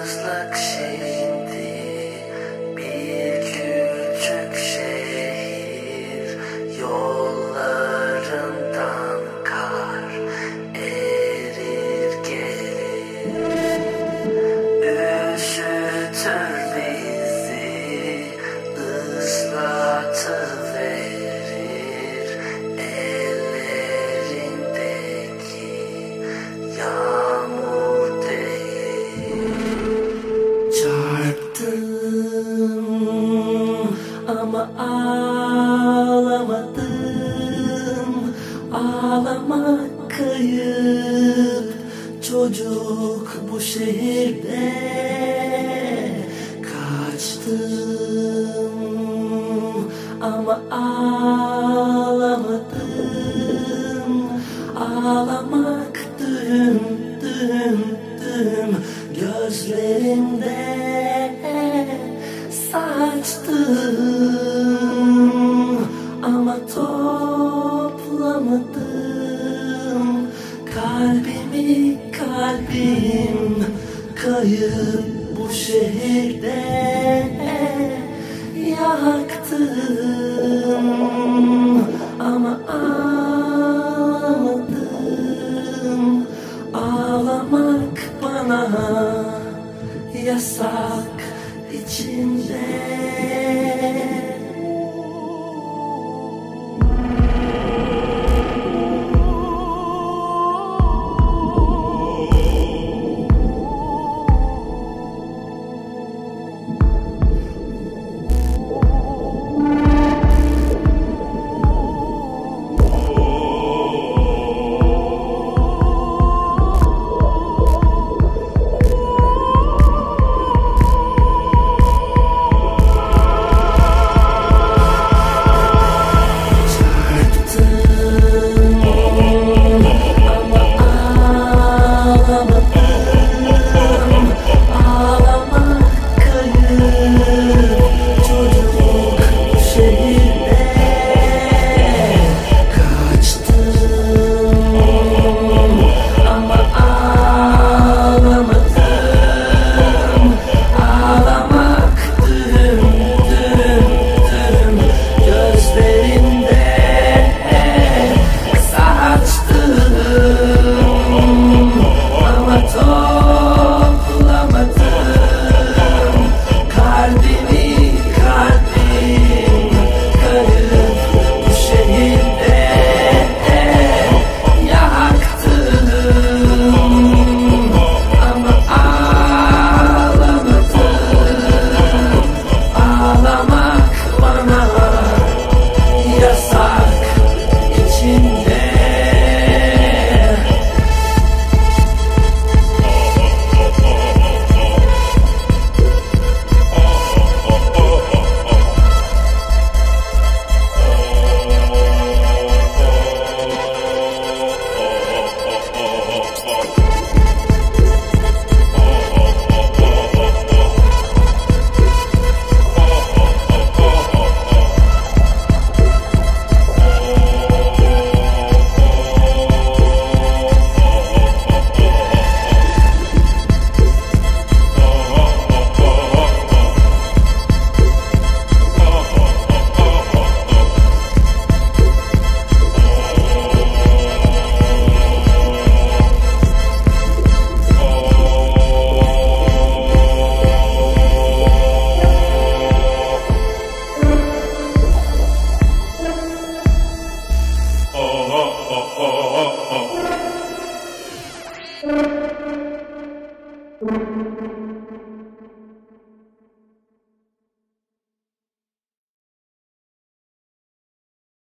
Yalnızlık şimdi bir küçük şehir, yollarından kar erir gelir. Üşütür bizi, ıslatıverir ellerindeki yağmur değil. Çarptım ama ağlamadım. Ağlamak kayıp, çocuk bu şehirde. Kaçtım ama ağlamadım. Ağlamak düm düm düm gözlerimde saçtım ama toplamadım. Kalbim kayıp bu şehirde yaktım ama ağlamadım. Ağlamak bana yasak içimde. Oh,